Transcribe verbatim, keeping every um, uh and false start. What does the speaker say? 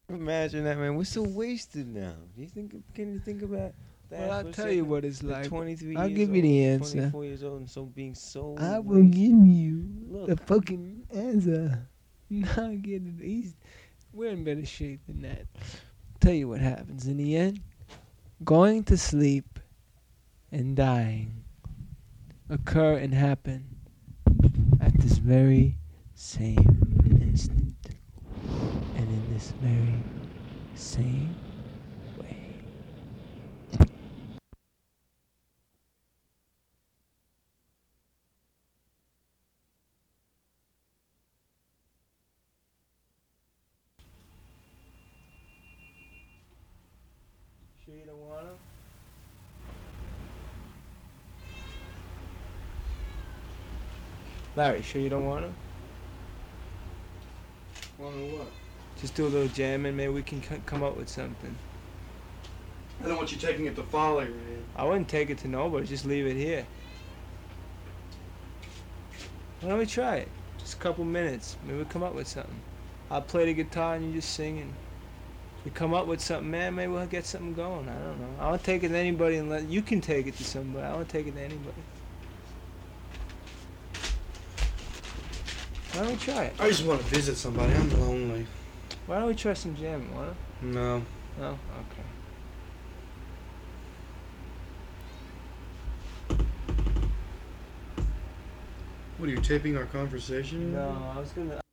Imagine that, man. We're so wasted now. Do you think? Can you think about that? Well, I'll for a tell you second? what it's We're like. twenty-three I'll years give you old, the answer. twenty-four years old, and so being so I will wasted. give you Look. the fucking answer. Not get it. He's, we're in better shape than that. Tell you what happens in the end. Going to sleep and dying occur and happen at this very same instant. And in this very same way. Sure you don't wanna? Larry, sure you don't wanna? Wanna what? Just do a little jamming. Maybe we can c- come up with something. I don't want you taking it to Folly, man. I wouldn't take it to nobody. Just leave it here. Why don't we try it? Just a couple minutes. Maybe we'll come up with something. I'll play the guitar and you just sing, and we come up with something, man. Maybe we'll get something going. I don't know. I won't take it to anybody unless you can take it to somebody. I won't take it to anybody. Why don't we try it? I just want to visit somebody. I'm lonely. Why don't we try some jamming? Wanna? No. No? Okay. What are you taping our conversation? No, I was gonna.